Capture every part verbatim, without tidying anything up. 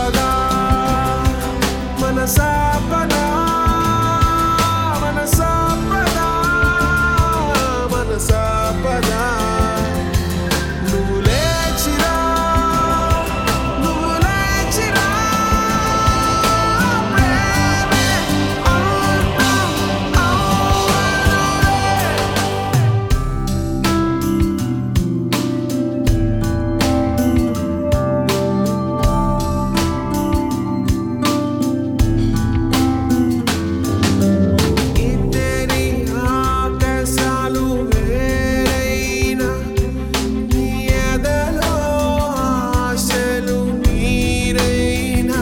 మనసాపదా మనసాపదా మనసాపదా మనసాపదా నువ్వు లేచిరా నువ్వు లేచిరా ప్రేమే అవునా అవునులే ఇద్దరి ఆకాశాలు వేరైనా నీ ఎదలో ఆశలు నీరైనా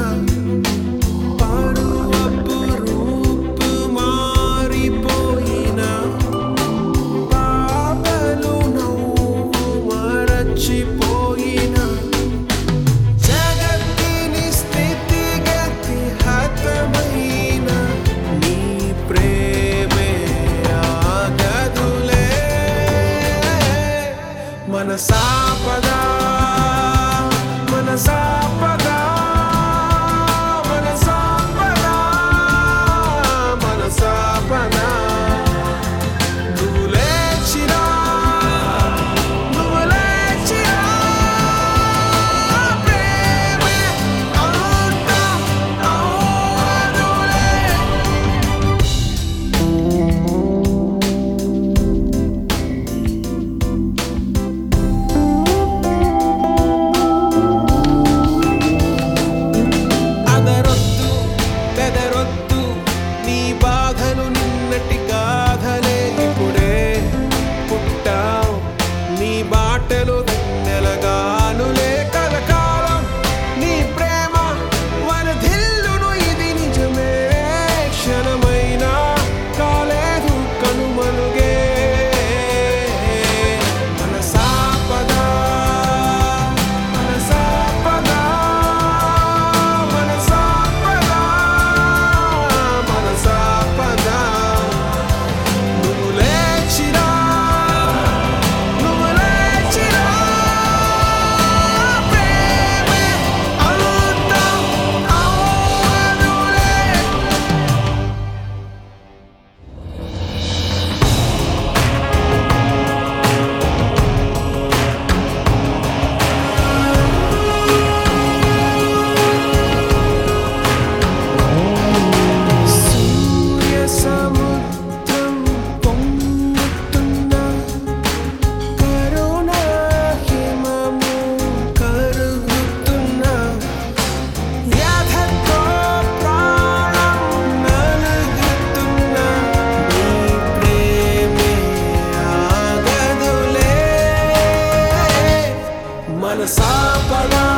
పరువపు రూపు మారిపోయినా పాపలు నవ్వు మరచిపోయినా జగత్తిని స్థితిగతి హతమైన నీ ప్రేమే ఆగదులే మనసాపదా మనసాపదా మనసాపదా మనసాపదా నువ్వు లేచిరా నువ్వు లేచిరా ప్రేమే అవునా అవునులే అదరొద్దు బెదరొద్దు నీ బాధలు నిన్నటి గాథలే ఇప్పుడే పుట్టావు నీ బాటలు వెన్నెలగానులే కలకాలం నీ ప్రేమ వనధిల్లును ఇది నిజమే క్షణమైనా కాలేదు కనుమరుగే మనసాపదా మనసాపదా మనసాపదా మనసాపదా నువ్వు లేచిరా నువ్వు లేచిరా ప్రేమే అవునా అవునులే సూర్య సముద్రం పొంగుతున్నా కరుణ హిమము కరుగుతున్నా వ్యాధతో ప్రాణం నలుగుతున్నా నీ ప్రేమే ఆగదులే మనసాపదా